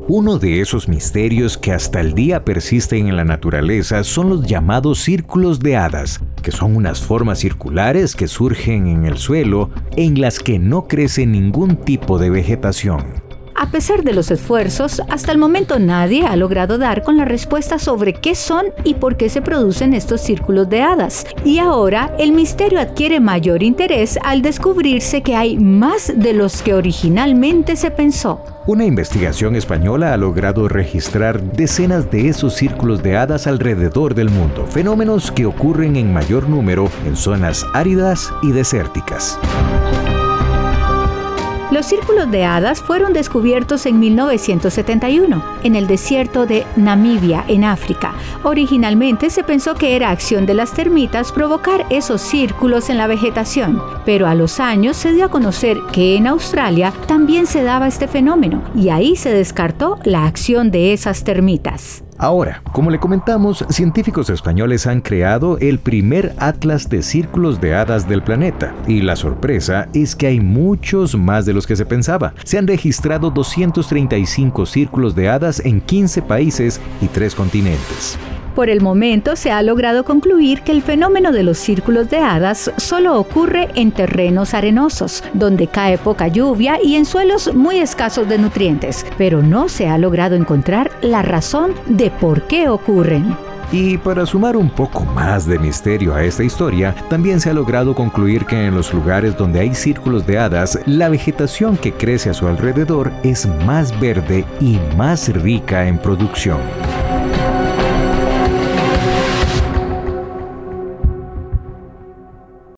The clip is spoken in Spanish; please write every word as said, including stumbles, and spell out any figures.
Uno de esos misterios que hasta el día persisten en la naturaleza son los llamados círculos de hadas, que son unas formas circulares que surgen en el suelo en las que no crece ningún tipo de vegetación. A pesar de los esfuerzos, hasta el momento nadie ha logrado dar con la respuesta sobre qué son y por qué se producen estos círculos de hadas. Y ahora el misterio adquiere mayor interés al descubrirse que hay más de los que originalmente se pensó. Una investigación española ha logrado registrar decenas de esos círculos de hadas alrededor del mundo, fenómenos que ocurren en mayor número en zonas áridas y desérticas. Los círculos de hadas fueron descubiertos en mil novecientos setenta y uno, en el desierto de Namibia, en África. Originalmente se pensó que era acción de las termitas provocar esos círculos en la vegetación, pero a los años se dio a conocer que en Australia también se daba este fenómeno, y ahí se descartó la acción de esas termitas. Ahora, como le comentamos, científicos españoles han creado el primer atlas de círculos de hadas del planeta. Y la sorpresa es que hay muchos más de los que se pensaba. Se han registrado doscientos treinta y cinco círculos de hadas en quince países y tres continentes. Por el momento se ha logrado concluir que el fenómeno de los círculos de hadas solo ocurre en terrenos arenosos, donde cae poca lluvia y en suelos muy escasos de nutrientes, pero no se ha logrado encontrar la razón de por qué ocurren. Y para sumar un poco más de misterio a esta historia, también se ha logrado concluir que en los lugares donde hay círculos de hadas, la vegetación que crece a su alrededor es más verde y más rica en producción.